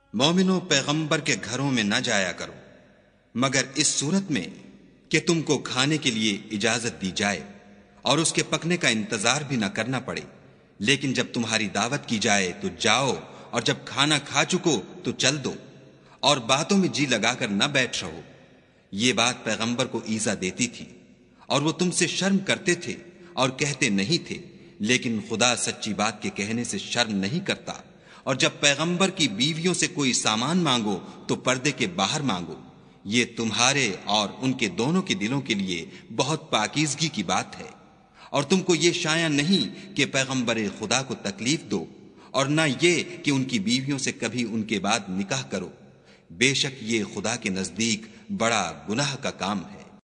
मोमिनो, पैगंबर के घरों में न जाया करो मगर इस सूरत में कि तुमको खाने के लिए इजाजत दी जाए और उसके पकने का इंतजार भी न करना पड़े। लेकिन जब तुम्हारी दावत की जाए तो जाओ, और जब खाना खा चुको तो चल दो, और बातों में जी लगाकर न बैठ रहो। ये बात पैगंबर को ईजा देती थी और वो तुमसे शर्म करते थे और कहते नहीं थे, लेकिन खुदा सच्ची बात के कहने से शर्म नहीं करता। और जब पैगंबर की बीवियों से कोई सामान मांगो तो पर्दे के बाहर मांगो। ये तुम्हारे और उनके दोनों के दिलों के लिए बहुत पाकीज़गी की बात है। और तुमको ये शाया नहीं कि पैगंबर खुदा को तकलीफ दो, और न ये कि उनकी बीवियों से कभी उनके बाद निकाह करो। बेशक ये खुदा के नजदीक बड़ा गुनाह का काम है।